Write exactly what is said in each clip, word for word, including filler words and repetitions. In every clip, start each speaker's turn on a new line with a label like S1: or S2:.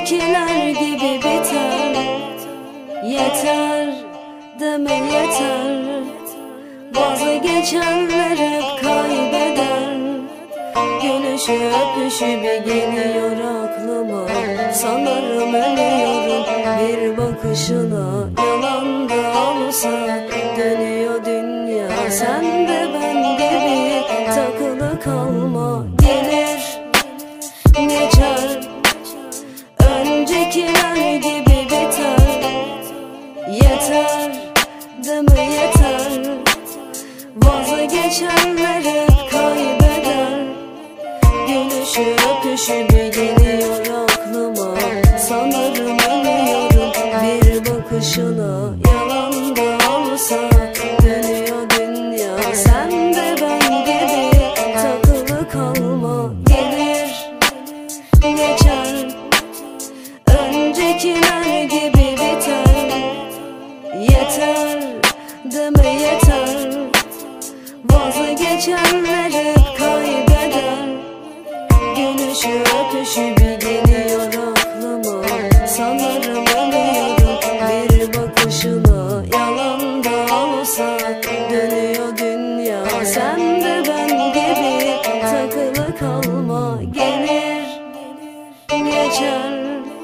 S1: Öncekiler gibi biter. Yeter deme yeter. Vazgeçenler hep kaybeder. Gülüşü öpüşü bir geliyor aklıma. Sanırım ölüyorum bir bakışına. Yalan da olsa dönüyor dünya. Sen de ben gibi takılı kalma. Gelir geçer. Öncekiler gibi biter. Yeter deme yeter. Vazgeçenler hep kaybeder. Gülüşü öpüşü bir geliyor aklıma. Sanırım ölüyorum bir bakışına. Yalan da olsa dönüyor dünya. Sen de ben gibi takılı kalma. Gelir geçer. Öncekiler gibi biter. Yeter deme yeter. Vazgeçenler hep kaybeder. Gülüşü öpüşü bir geliyor aklıma. Sanırım ölüyorum bir bakışına. Yalan da olsa dönüyor dünya. Sen de ben gibi takılı kalma. Gelir geçer.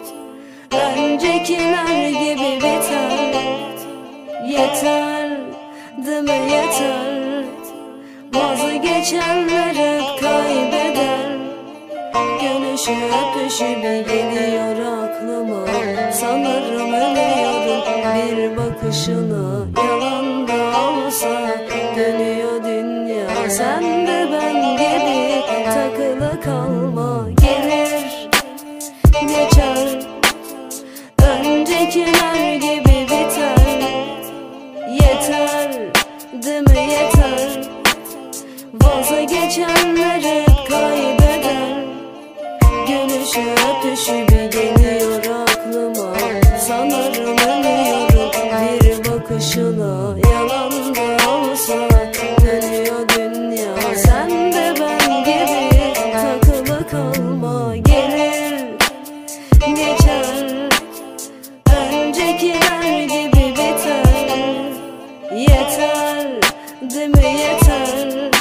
S1: Öncekiler gibi biter. Yeter deme yeter. Vazgeçenler hep kaybeder. Gülüşü öpüşü bir geliyor aklıma. Sanırım ölüyorum bir bakışına. Yalan da olsa dönüyor dünya. Sen de ben gibi takılı kalma. Gelir geçer. Öncekiler gibi biter. Yeter deme yeter. Vazgeçenler hep kaybeder. Gülüşü öpüşü bir geliyor aklıma. Sanırım ölüyorum bir bakışına. Yalan da olsa dönüyor dünya. Sen de ben gibi takılı kalma. Gelir geçer. Öncekiler gibi biter. Yeter deme yeter.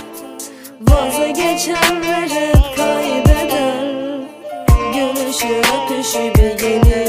S1: Vazgeçenler hep kaybeder. Gülüşü öpüşü bir geliyor.